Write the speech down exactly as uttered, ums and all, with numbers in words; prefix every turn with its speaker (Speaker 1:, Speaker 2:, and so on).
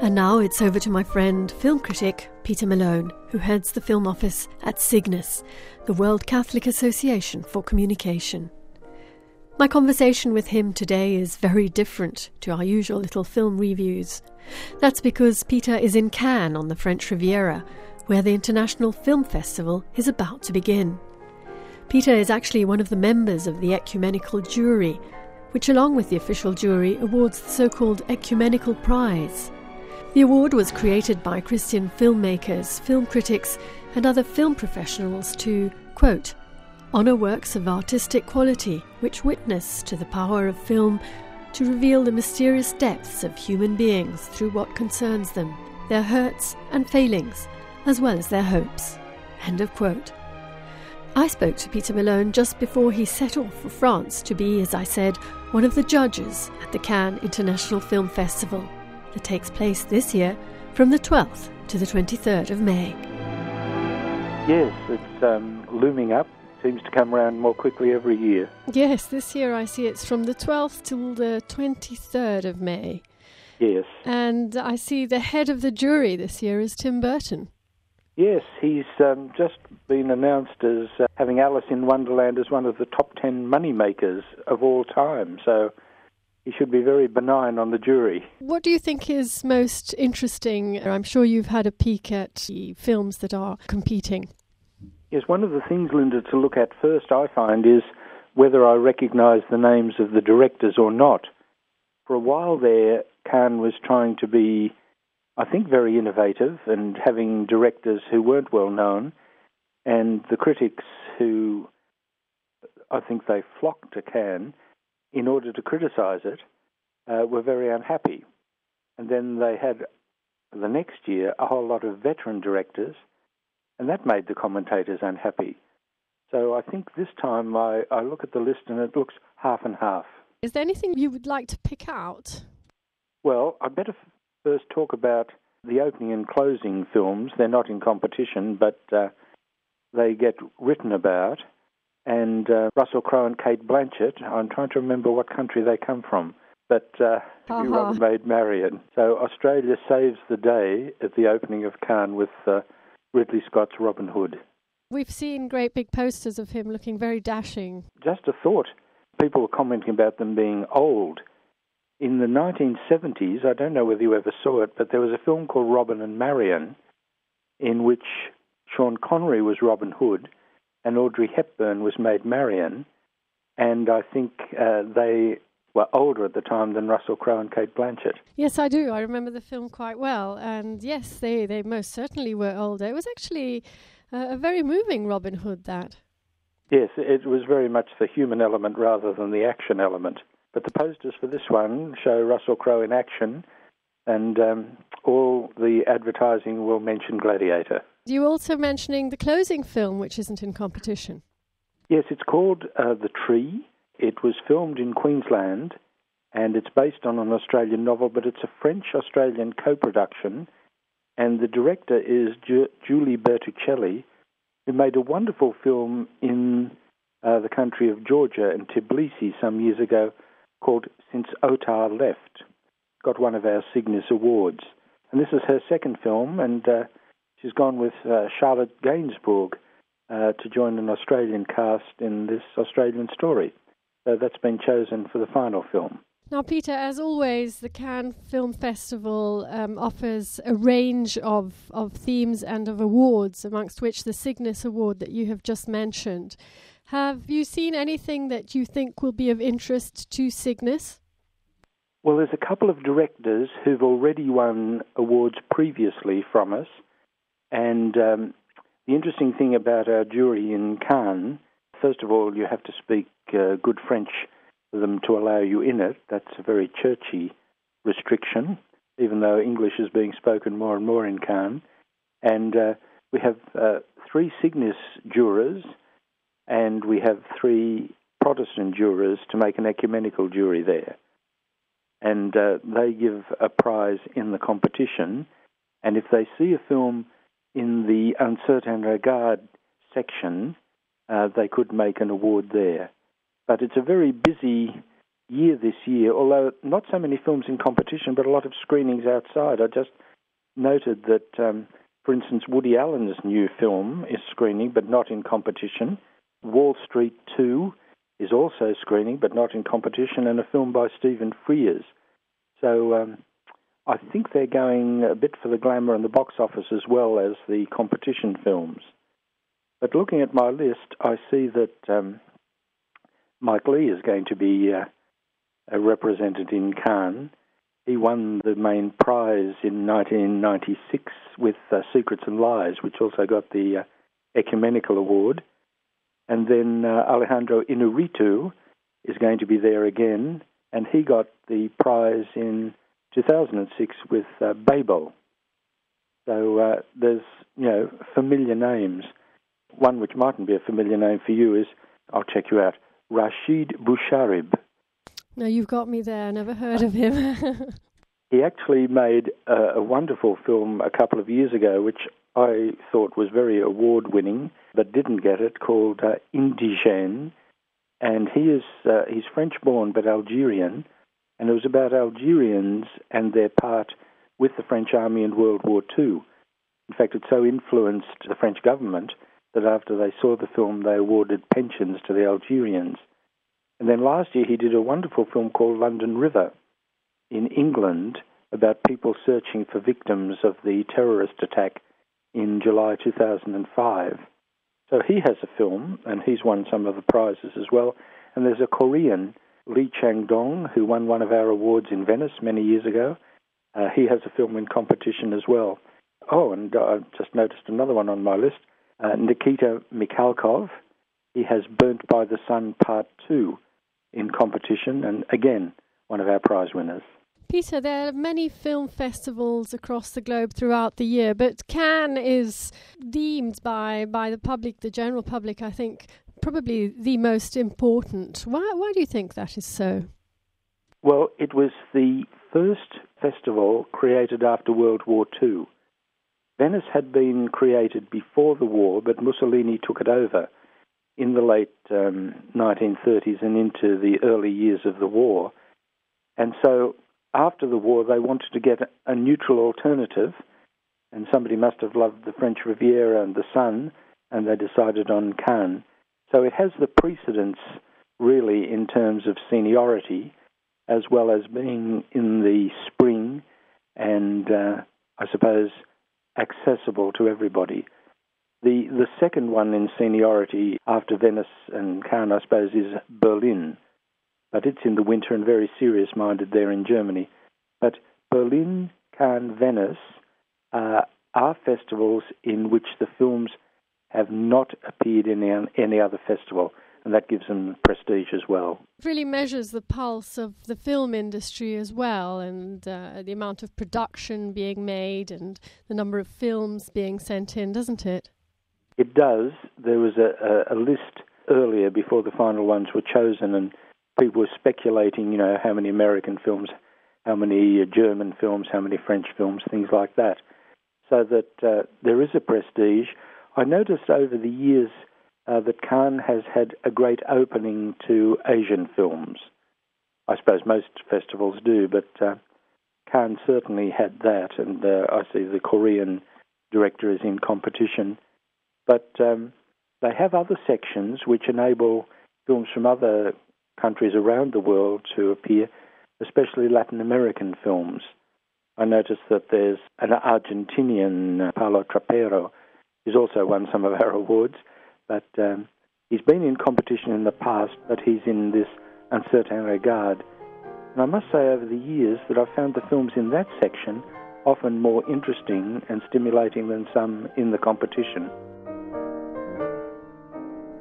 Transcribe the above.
Speaker 1: And now it's over to my friend, film critic Peter Malone, who heads the film office at Cygnus, the World Catholic Association for Communication. My conversation with him today is very different to our usual little film reviews. That's because Peter is in Cannes on the French Riviera, where the International Film Festival is about to begin. Peter is actually one of the members of the ecumenical jury, which along with the official jury awards the so-called Ecumenical Prize. The award was created by Christian filmmakers, film critics and other film professionals to, quote, honour works of artistic quality which witness to the power of film to reveal the mysterious depths of human beings through what concerns them, their hurts and failings, as well as their hopes. End of quote. I spoke to Peter Malone just before he set off for France to be, as I said, one of the judges at the Cannes International Film Festival that takes place this year from the twelfth to the twenty-third of May.
Speaker 2: Yes, it's um, looming up. Seems to come around more quickly every year.
Speaker 1: Yes, this year I see it's from the twelfth till the twenty-third of May.
Speaker 2: Yes.
Speaker 1: And I see the head of the jury this year is Tim Burton.
Speaker 2: Yes, he's um, just been announced as uh, having Alice in Wonderland as one of the top ten moneymakers of all time. So he should be very benign on the jury.
Speaker 1: What do you think is most interesting? I'm sure you've had a peek at the films that are competing.
Speaker 2: Yes, one of the things, Linda, to look at first, I find, is whether I recognise the names of the directors or not. For a while there, Cannes was trying to be, I think, very innovative and having directors who weren't well known, and the critics who, I think they flocked to Cannes in order to criticise it, uh, were very unhappy. And then they had, the next year, a whole lot of veteran directors, and that made the commentators unhappy. So I think this time I, I look at the list and it looks half and half.
Speaker 1: Is there anything you would like to pick out?
Speaker 2: Well, I better f- first talk about the opening and closing films. They're not in competition, but uh, they get written about. And uh, Russell Crowe and Cate Blanchett, I'm trying to remember what country they come from, but uh,
Speaker 1: uh-huh.
Speaker 2: Robin Maid Marian. So Australia saves the day at the opening of Cannes with uh, Ridley Scott's Robin Hood.
Speaker 1: We've seen great big posters of him looking very dashing.
Speaker 2: Just a thought. People were commenting about them being old. In the nineteen seventies, I don't know whether you ever saw it, but there was a film called Robin and Marian in which Sean Connery was Robin Hood and Audrey Hepburn was Maid Marian, and I think uh, they were older at the time than Russell Crowe and Cate Blanchett.
Speaker 1: Yes, I do. I remember the film quite well, and yes, they, they most certainly were older. It was actually uh, a very moving Robin Hood, that.
Speaker 2: Yes, it was very much the human element rather than the action element. But the posters for this one show Russell Crowe in action, and um, all the advertising will mention Gladiator.
Speaker 1: You're also mentioning the closing film, which isn't in competition.
Speaker 2: Yes, it's called uh, The Tree. It was filmed in Queensland, and it's based on an Australian novel, but it's a French-Australian co-production, and the director is Ju- Julie Bertuccelli, who made a wonderful film in uh, the country of Georgia and Tbilisi some years ago called Since Otar Left. Got one of our Cygnus Awards. And this is her second film, and uh, she's gone with uh, Charlotte Gainsbourg uh, to join an Australian cast in this Australian story. So that's been chosen for the final film.
Speaker 1: Now, Peter, as always, the Cannes Film Festival um, offers a range of, of themes and of awards, amongst which the Cygnus Award that you have just mentioned. Have you seen anything that you think will be of interest to Cygnus?
Speaker 2: Well, there's a couple of directors who've already won awards previously from us. And um, the interesting thing about our jury in Cannes, first of all, you have to speak uh, good French for them to allow you in it. That's a very churchy restriction, even though English is being spoken more and more in Cannes. And uh, we have uh, three Cygnus jurors, and we have three Protestant jurors to make an ecumenical jury there. And uh, they give a prize in the competition, and if they see a film in the Un Certain Regard section, uh, they could make an award there. But it's a very busy year this year, although not so many films in competition, but a lot of screenings outside. I just noted that, um, for instance, Woody Allen's new film is screening, but not in competition. Wall Street two is also screening, but not in competition, and a film by Stephen Frears. So um, I think they're going a bit for the glamour and the box office as well as the competition films. But looking at my list, I see that um, Mike Leigh is going to be uh, represented in Cannes. He won the main prize in nineteen ninety-six with uh, Secrets and Lies, which also got the uh, Ecumenical Award. And then uh, Alejandro Inarritu is going to be there again, and he got the prize in two thousand six with uh, Babel. So uh, there's, you know, familiar names. One which mightn't be a familiar name for you is, I'll check you out, Rashid Boucharib.
Speaker 1: No, you've got me there. Never heard of him.
Speaker 2: He actually made a, a wonderful film a couple of years ago, which I thought was very award-winning, but didn't get it, called uh, Indigène. And he is uh, he's French-born but Algerian, and it was about Algerians and their part with the French army in World War Two. In fact, it so influenced the French government that after they saw the film, they awarded pensions to the Algerians. And then last year he did a wonderful film called London River in England about people searching for victims of the terrorist attack in July two thousand five. So he has a film, and he's won some of the prizes as well. And there's a Korean, Lee Chang-dong, who won one of our awards in Venice many years ago. Uh, he has a film in competition as well. Oh, and uh, I've just noticed another one on my list, uh, Nikita Mikhalkov. He has Burnt by the Sun Part two in competition, and again, one of our prize winners.
Speaker 1: Peter, there are many film festivals across the globe throughout the year, but Cannes is deemed by, by the public, the general public, I think, probably the most important. Why, why do you think that is so?
Speaker 2: Well, it was the first festival created after World War Two. Venice had been created before the war, but Mussolini took it over in the late um, nineteen thirties and into the early years of the war. And so after the war, they wanted to get a neutral alternative, and somebody must have loved the French Riviera and the sun, and they decided on Cannes. So it has the precedence, really, in terms of seniority, as well as being in the spring and, uh, I suppose, accessible to everybody. The the second one in seniority after Venice and Cannes, I suppose, is Berlin. But it's in the winter and very serious-minded there in Germany. But Berlin, Cannes, Venice uh, are festivals in which the films have not appeared in any, any other festival, and that gives them prestige as well.
Speaker 1: It really measures the pulse of the film industry as well, and uh, the amount of production being made and the number of films being sent in, doesn't it?
Speaker 2: It does. There was a, a, a list earlier before the final ones were chosen, and people were speculating, you know, how many American films, how many German films, how many French films, things like that. So that uh, there is a prestige. I noticed over the years uh, that Cannes has had a great opening to Asian films. I suppose most festivals do, but uh, Cannes certainly had that, and uh, I see the Korean director is in competition. But um, they have other sections which enable films from other countries around the world to appear, especially Latin American films. I noticed that there's an Argentinian, uh, Paulo Trapero, who's also won some of our awards, but um, he's been in competition in the past, but he's in this Un Certain Regard. And I must say over the years that I've found the films in that section often more interesting and stimulating than some in the competition.